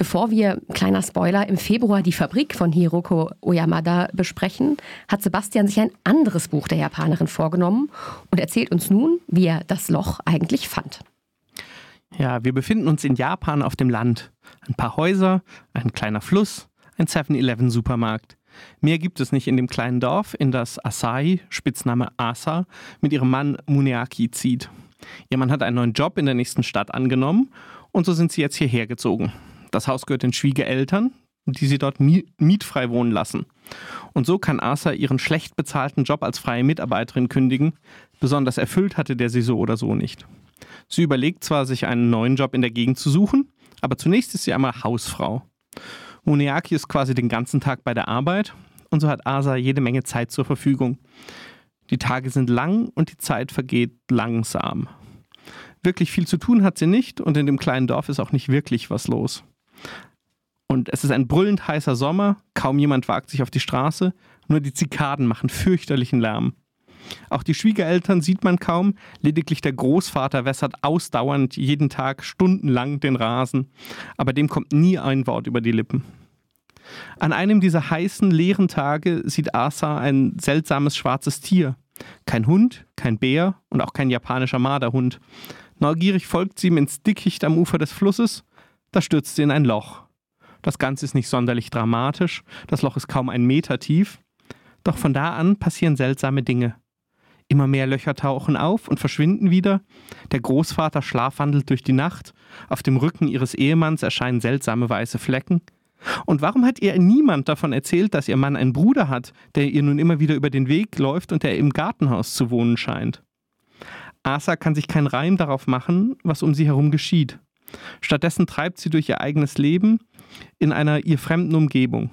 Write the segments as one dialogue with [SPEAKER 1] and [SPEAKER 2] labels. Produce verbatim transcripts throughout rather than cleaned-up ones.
[SPEAKER 1] Bevor wir, kleiner Spoiler, im Februar die Fabrik von Hiroko Oyamada besprechen, hat Sebastian sich ein anderes Buch der Japanerin vorgenommen und erzählt uns nun, wie er das Loch eigentlich fand.
[SPEAKER 2] Ja, wir befinden uns in Japan auf dem Land. Ein paar Häuser, ein kleiner Fluss, ein seven eleven Supermarkt. Mehr gibt es nicht in dem kleinen Dorf, in das Asahi, Spitzname Asa, mit ihrem Mann Muneaki zieht. Ihr Mann hat einen neuen Job in der nächsten Stadt angenommen und so sind sie jetzt hierher gezogen. Das Haus gehört den Schwiegereltern, die sie dort mietfrei wohnen lassen. Und so kann Asa ihren schlecht bezahlten Job als freie Mitarbeiterin kündigen. Besonders erfüllt hatte der sie so oder so nicht. Sie überlegt zwar, sich einen neuen Job in der Gegend zu suchen, aber zunächst ist sie einmal Hausfrau. Muneaki ist quasi den ganzen Tag bei der Arbeit und so hat Asa jede Menge Zeit zur Verfügung. Die Tage sind lang und die Zeit vergeht langsam. Wirklich viel zu tun hat sie nicht und in dem kleinen Dorf ist auch nicht wirklich was los. Und es ist ein brüllend heißer Sommer, kaum jemand wagt sich auf die Straße, nur die Zikaden machen fürchterlichen Lärm. Auch die Schwiegereltern sieht man kaum, lediglich der Großvater wässert ausdauernd jeden Tag stundenlang den Rasen, aber dem kommt nie ein Wort über die Lippen. An einem dieser heißen, leeren Tage sieht Asa ein seltsames schwarzes Tier. Kein Hund, kein Bär und auch kein japanischer Marderhund. Neugierig folgt sie ihm ins Dickicht am Ufer des Flusses, da stürzt sie in ein Loch. Das Ganze ist nicht sonderlich dramatisch, das Loch ist kaum einen Meter tief, doch von da an passieren seltsame Dinge. Immer mehr Löcher tauchen auf und verschwinden wieder. Der Großvater schlafwandelt durch die Nacht. Auf dem Rücken ihres Ehemanns erscheinen seltsame weiße Flecken. Und warum hat ihr niemand davon erzählt, dass ihr Mann einen Bruder hat, der ihr nun immer wieder über den Weg läuft und der im Gartenhaus zu wohnen scheint? Asa kann sich keinen Reim darauf machen, was um sie herum geschieht. Stattdessen treibt sie durch ihr eigenes Leben in einer ihr fremden Umgebung.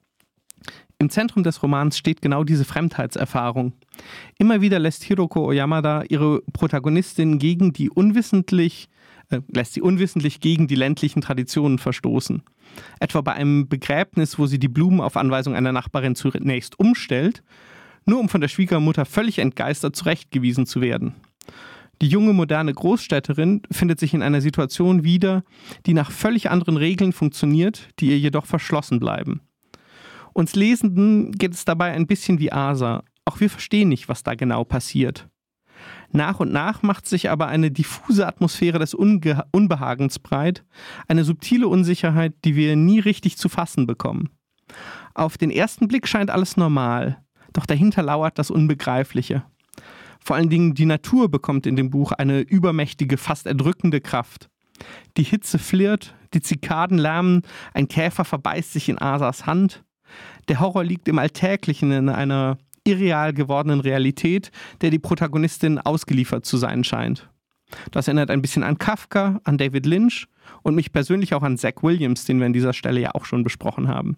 [SPEAKER 2] Im Zentrum des Romans steht genau diese Fremdheitserfahrung. Immer wieder lässt Hiroko Oyamada ihre Protagonistin gegen die unwissentlich, äh, lässt sie unwissentlich gegen die ländlichen Traditionen verstoßen. Etwa bei einem Begräbnis, wo sie die Blumen auf Anweisung einer Nachbarin zunächst umstellt, nur um von der Schwiegermutter völlig entgeistert zurechtgewiesen zu werden. Die junge, moderne Großstädterin findet sich in einer Situation wieder, die nach völlig anderen Regeln funktioniert, die ihr jedoch verschlossen bleiben. Uns Lesenden geht es dabei ein bisschen wie Asa. Auch wir verstehen nicht, was da genau passiert. Nach und nach macht sich aber eine diffuse Atmosphäre des Unge- Unbehagens breit, eine subtile Unsicherheit, die wir nie richtig zu fassen bekommen. Auf den ersten Blick scheint alles normal, doch dahinter lauert das Unbegreifliche. Vor allen Dingen die Natur bekommt in dem Buch eine übermächtige, fast erdrückende Kraft. Die Hitze flirrt, die Zikaden lärmen, ein Käfer verbeißt sich in Asas Hand. Der Horror liegt im Alltäglichen, in einer irreal gewordenen Realität, der die Protagonistin ausgeliefert zu sein scheint. Das erinnert ein bisschen an Kafka, an David Lynch und mich persönlich auch an Zach Williams, den wir an dieser Stelle ja auch schon besprochen haben.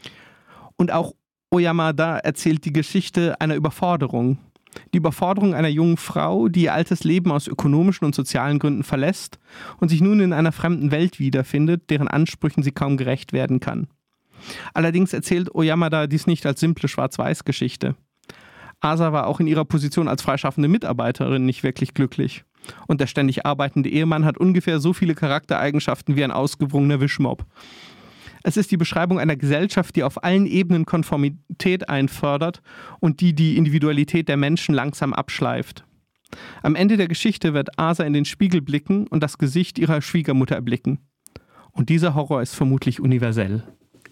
[SPEAKER 2] Und auch Oyamada erzählt die Geschichte einer Überforderung. Die Überforderung einer jungen Frau, die ihr altes Leben aus ökonomischen und sozialen Gründen verlässt und sich nun in einer fremden Welt wiederfindet, deren Ansprüchen sie kaum gerecht werden kann. Allerdings erzählt Oyamada dies nicht als simple Schwarz-Weiß-Geschichte. Asa war auch in ihrer Position als freischaffende Mitarbeiterin nicht wirklich glücklich. Und der ständig arbeitende Ehemann hat ungefähr so viele Charaktereigenschaften wie ein ausgewrungener Wischmopp. Es ist die Beschreibung einer Gesellschaft, die auf allen Ebenen Konformität einfordert und die die Individualität der Menschen langsam abschleift. Am Ende der Geschichte wird Asa in den Spiegel blicken und das Gesicht ihrer Schwiegermutter erblicken. Und dieser Horror ist vermutlich universell.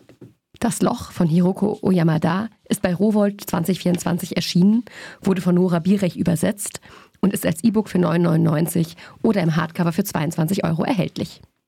[SPEAKER 1] Das Loch von Hiroko Oyamada ist bei Rowohlt zwanzig vierundzwanzig erschienen, wurde von Nora Bierech übersetzt und ist als E-Book für neun Euro neunundneunzig oder im Hardcover für zweiundzwanzig Euro erhältlich.